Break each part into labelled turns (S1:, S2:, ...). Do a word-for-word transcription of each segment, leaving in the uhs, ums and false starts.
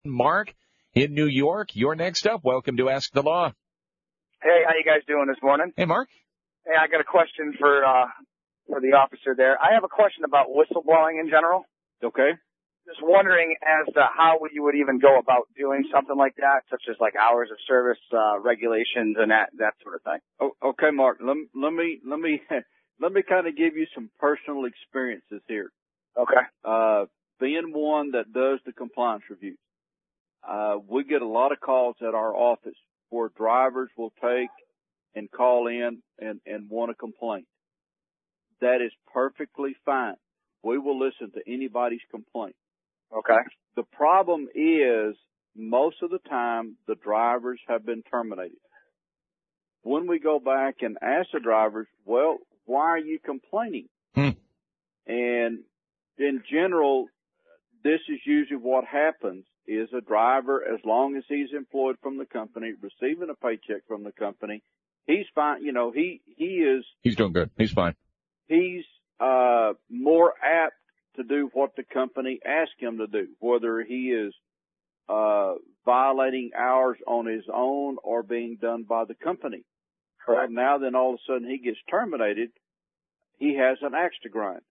S1: Mark in New York, you're next up. Welcome to Ask the Law.
S2: Hey, how you guys doing this morning?
S1: Hey, Mark.
S2: Hey, I got a question for uh for the officer there. I have a question about whistleblowing in general.
S3: Okay.
S2: Just wondering as to how you would even go about doing something like that, such as like hours of service, uh, regulations, and that that sort of thing.
S3: Oh, okay, Mark. Let, let me let me let me kind of give you some personal experiences here.
S2: Okay.
S3: Uh, being one that does the compliance review, uh, we get a lot of calls at our office where drivers will take and call in and, and want a complaint. That is perfectly fine. We will listen to anybody's complaint.
S2: Okay.
S3: The problem is most of the time the drivers have been terminated. When we go back and ask the drivers, well, why are you complaining?
S1: Hmm.
S3: And in general, this is usually what happens is a driver, as long as he's employed from the company, receiving a paycheck from the company, he's fine. You know, he, he is.
S1: He's doing good. He's fine.
S3: He's, uh, more apt to do what the company asks him to do, whether he is, uh, violating hours on his own or being done by the company.
S2: Correct.
S3: Well, now then all of a sudden he gets terminated, he has an axe to grind.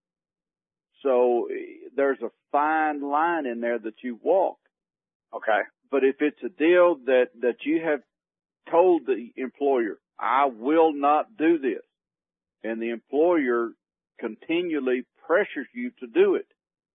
S3: So there's a fine line in there that you walk.
S2: Okay.
S3: But if it's a deal that, that you have told the employer, I will not do this, and the employer continually pressures you to do it,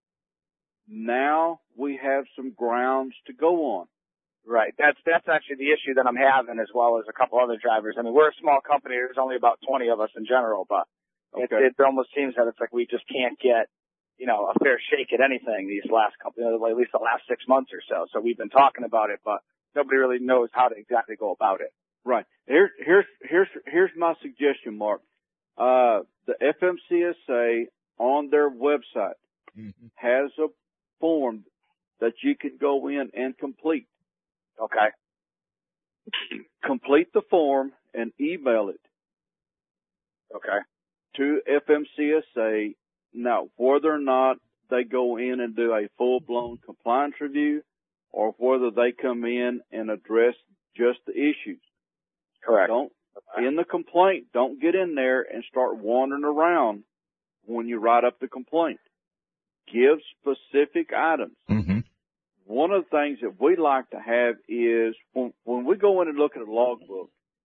S3: now we have some grounds to go on.
S2: Right. That's that's actually the issue that I'm having, as well as a couple other drivers. I mean, we're a small company. There's only about twenty of us in general, but
S3: Okay.
S2: it, it almost seems that it's like we just can't get, you know, a fair shake at anything these last couple, you know, at least the last six months or so. So we've been talking about it, but nobody really knows how to exactly go about it.
S3: Right. Here's here's here's here's my suggestion, Mark. Uh, the F M C S A on their website
S1: Mm-hmm.
S3: has a form that you can go in and complete.
S2: Okay.
S3: Complete the form and email it
S2: Okay.
S3: to F M C S A. Now, whether or not they go in and do a full-blown compliance review or whether they come in and address just the issues.
S2: Correct.
S3: Don't, in the complaint, don't get in there and start wandering around when you write up the complaint. Give specific items.
S1: Mm-hmm.
S3: One of the things that we like to have is when, when we go in and look at a logbook,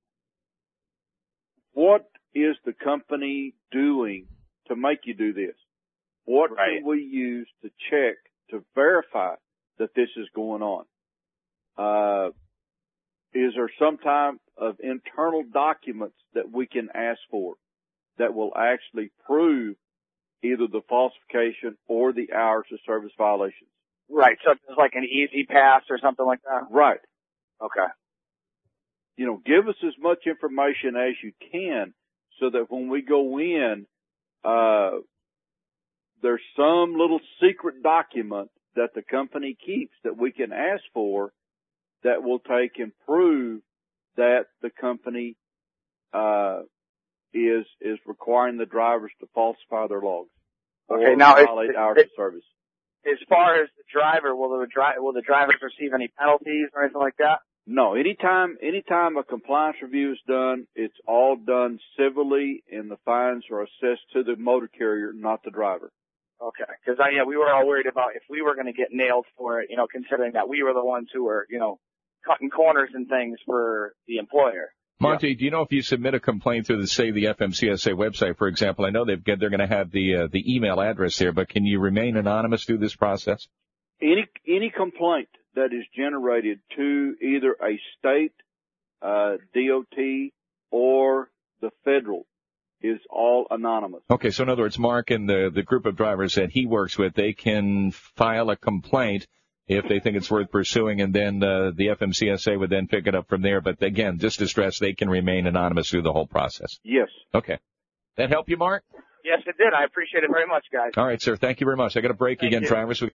S3: what is the company doing to make you do this? What
S2: Right.
S3: can we use to check, to verify that this is going on? Uh, is there some type of internal documents that we can ask for that will actually prove either the falsification or the hours of service violations?
S2: Right. So it's like an easy pass or something like that?
S3: Right.
S2: Okay.
S3: You know, give us as much information as you can so that when we go in, uh, there's some little secret document that the company keeps that we can ask for that will take and prove that the company, uh, is, is requiring the drivers to falsify their logs.
S2: Okay.
S3: Or
S2: Now,
S3: violate
S2: it,
S3: hours
S2: it,
S3: of service.
S2: as far as the driver, will the dri- will the drivers receive any penalties or anything like that?
S3: No, anytime, anytime a compliance review is done, it's all done civilly and the fines are assessed to the motor carrier, not the driver.
S2: Okay. Cause I, yeah, we were all worried about if we were going to get nailed for it, you know, considering that we were the ones who were, you know, cutting corners and things for the employer.
S1: Monty,
S3: Yeah.
S1: do you know if you submit a complaint through the, say, the F M C S A website, for example? I know they've got, they're going to have the uh, the email address there, but can you remain anonymous through this process?
S3: Any, any complaint that is generated to either a state, uh, D O T or the federal is all anonymous.
S1: Okay, so in other words, Mark and the, the group of drivers that he works with, they can file a complaint if they think it's worth pursuing, and then uh, the F M C S A would then pick it up from there. But again, just to stress, they can remain anonymous through the whole process.
S3: Yes.
S1: Okay. That help you, Mark?
S2: Yes, it did. I appreciate it very much, guys.
S1: All right, sir. Thank you very much. I got a break
S2: Thank
S1: again,
S2: you.
S1: drivers.